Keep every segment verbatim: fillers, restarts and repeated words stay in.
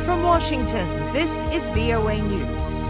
From Washington, this is V O A News.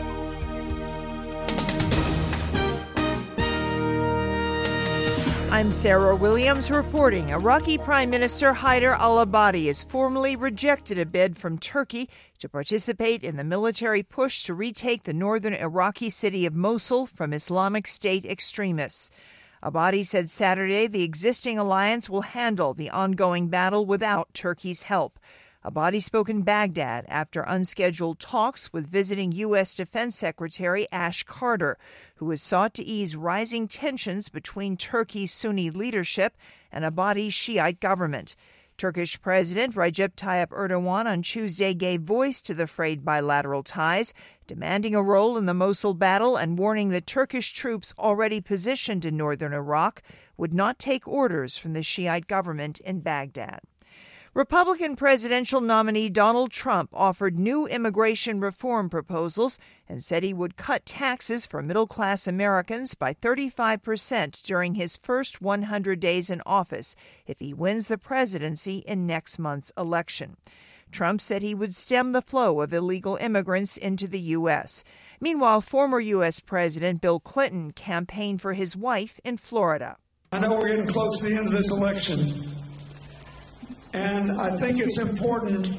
I'm Sarah Williams reporting. Iraqi Prime Minister Haider al-Abadi has formally rejected a bid from Turkey to participate in the military push to retake the northern Iraqi city of Mosul from Islamic State extremists. Abadi said Saturday the existing alliance will handle the ongoing battle without Turkey's help. Abadi spoke in Baghdad after unscheduled talks with visiting U S. Defense Secretary Ash Carter, who has sought to ease rising tensions between Turkey's Sunni leadership and Abadi's Shiite government. Turkish President Recep Tayyip Erdogan on Tuesday gave voice to the frayed bilateral ties, demanding a role in the Mosul battle and warning that Turkish troops already positioned in northern Iraq would not take orders from the Shiite government in Baghdad. Republican presidential nominee Donald Trump offered new immigration reform proposals and said he would cut taxes for middle-class Americans by thirty-five percent during his first one hundred days in office if he wins the presidency in next month's election. Trump said he would stem the flow of illegal immigrants into the U S. Meanwhile, former U S. President Bill Clinton campaigned for his wife in Florida. I know we're getting close to the end of this election. And I think it's important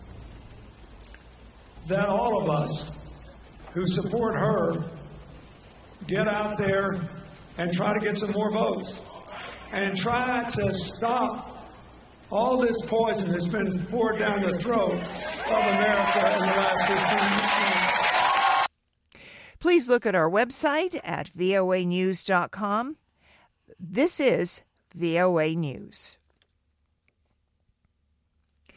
that all of us who support her get out there and try to get some more votes and try to stop all this poison that's been poured down the throat of America in the last fifteen months. Please look at our website at voa news dot com. This is V O A News.